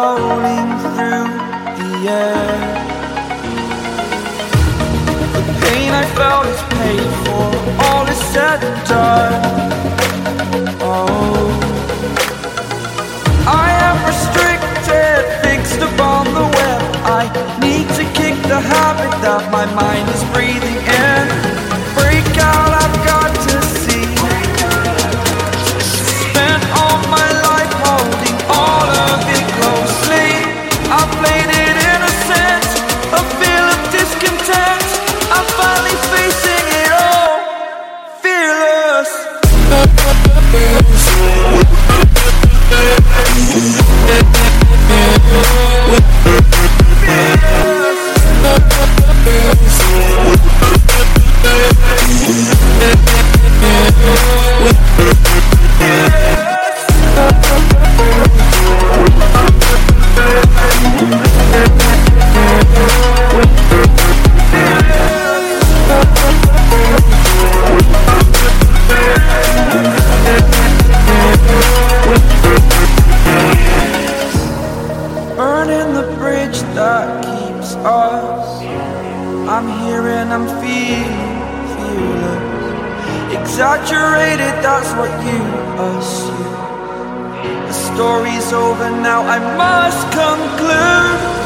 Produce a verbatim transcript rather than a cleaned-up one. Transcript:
floating through the air. The pain I felt is paid for, all is said and done. Oh, I am restricted, fixed upon the web. I need to kick the habit that my mind is breathing in. Break out, I've got to see. Spent all my life holding all of it closely. I played it innocent, a feel of discontent. I'm finally facing it all, fearless. Burning the bridge that keeps us. I'm here and I'm feeling fearless. Exaggerated, that's what you assume. The story's over now, I must conclude.